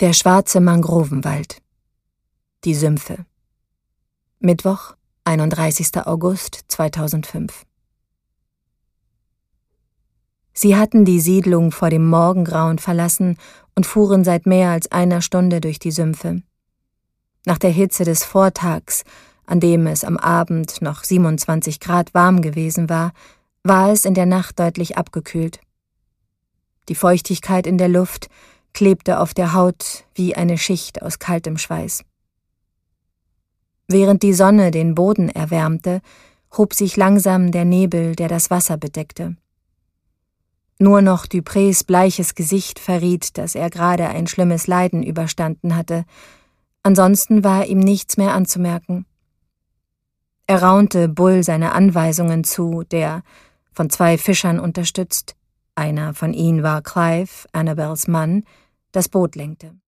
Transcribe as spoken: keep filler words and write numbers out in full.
Der schwarze Mangrovenwald. Die Sümpfe. Mittwoch, einunddreißigster August zweitausendfünf. Sie hatten die Siedlung vor dem Morgengrauen verlassen und fuhren seit mehr als einer Stunde durch die Sümpfe. Nach der Hitze des Vortags, an dem es am Abend noch siebenundzwanzig Grad warm gewesen war, war es in der Nacht deutlich abgekühlt. Die Feuchtigkeit in der Luft klebte auf der Haut wie eine Schicht aus kaltem Schweiß. Während die Sonne den Boden erwärmte, hob sich langsam der Nebel, der das Wasser bedeckte. Nur noch Duprés bleiches Gesicht verriet, dass er gerade ein schlimmes Leiden überstanden hatte. Ansonsten war ihm nichts mehr anzumerken. Er raunte Bull seine Anweisungen zu, der, von zwei Fischern unterstützt, einer von ihnen war Clive, Annabels Mann, das Boot lenkte.